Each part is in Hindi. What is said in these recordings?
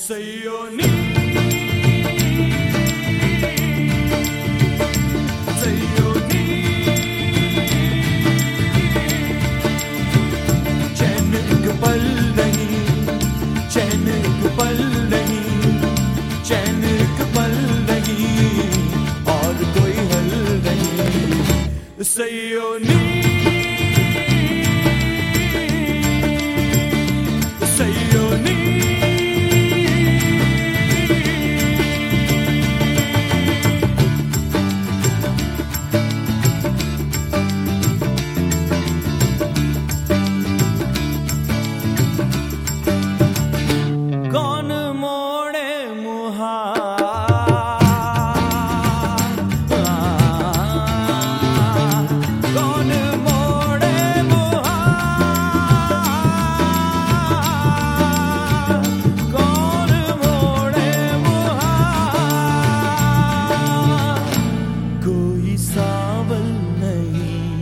Sayoni, Sayoni, चैन एक पल नहीं, चैन एक पल नहीं, चैन एक पल नहीं, और कोई हल नहीं। Sayoni, Sayoni, कौन मोड़े कौन मोड़े कौन मोड़े कोई सावल नहीं,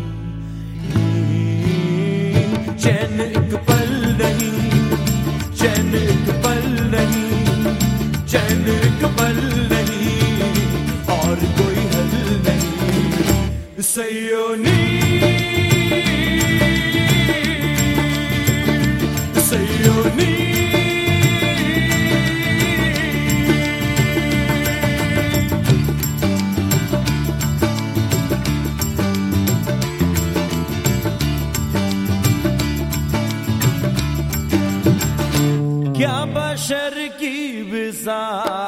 चैन एक पल नहीं, चैन एक पल नहीं, चैन एक पल नहीं, और कोई हल नहीं। Sayoni, Sayoni, क्या बशर की विसा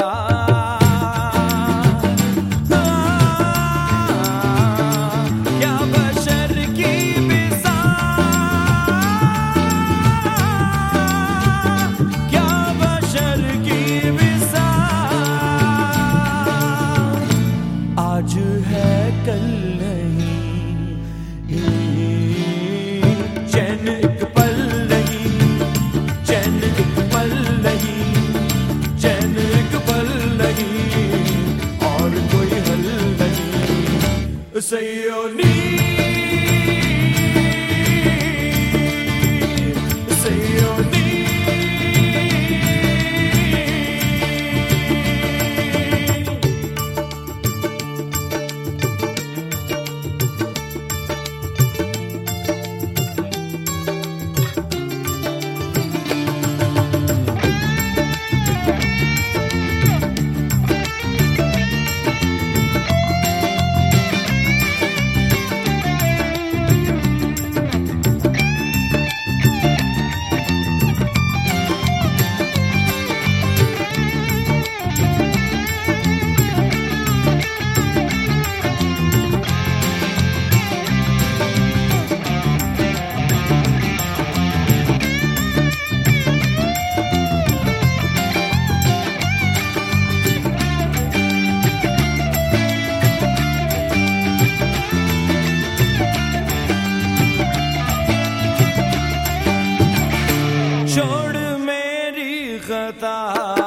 क्या बशर की विसा क्या बशर की विसा आज है कल नहीं, चैन एक पल नहीं, चैन एक पल नहीं, चैन एक पल नहीं, और कोई हल नहीं। Sayoni, Sayoni, छोड़ मेरी खता